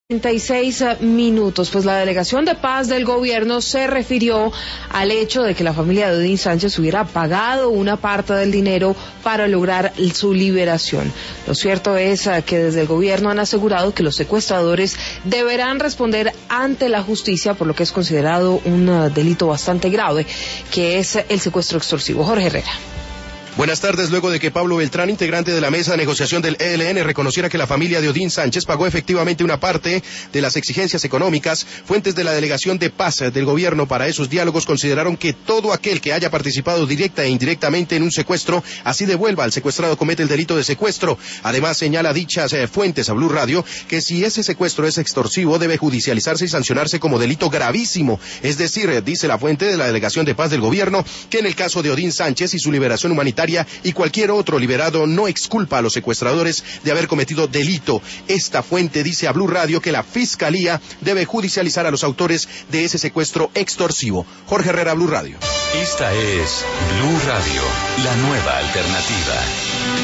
36 minutos, pues la Delegación de Paz del gobierno se refirió al hecho de que la familia de Odín Sánchez hubiera pagado una parte del dinero para lograr su liberación. Lo cierto es que desde el gobierno han asegurado que los secuestradores deberán responder ante la justicia por lo que es considerado un delito bastante grave, que es el secuestro extorsivo. Jorge Herrera. Buenas tardes. Luego de que Pablo Beltrán, integrante de la mesa de negociación del ELN, reconociera que la familia de Odín Sánchez pagó efectivamente una parte de las exigencias económicas, fuentes de la Delegación de Paz del gobierno para esos diálogos consideraron que todo aquel que haya participado directa e indirectamente en un secuestro, así devuelva al secuestrado, comete el delito de secuestro. Además, señala dichas fuentes a Blue Radio que si ese secuestro es extorsivo, debe judicializarse y sancionarse como delito gravísimo. Es decir, dice la fuente de la Delegación de Paz del gobierno, que en el caso de Odín Sánchez y su liberación humanitaria y cualquier otro liberado no exculpa a los secuestradores de haber cometido delito. Esta fuente dice a Blue Radio que la Fiscalía debe judicializar a los autores de ese secuestro extorsivo. Jorge Herrera, Blue Radio. Esta es Blue Radio, la nueva alternativa.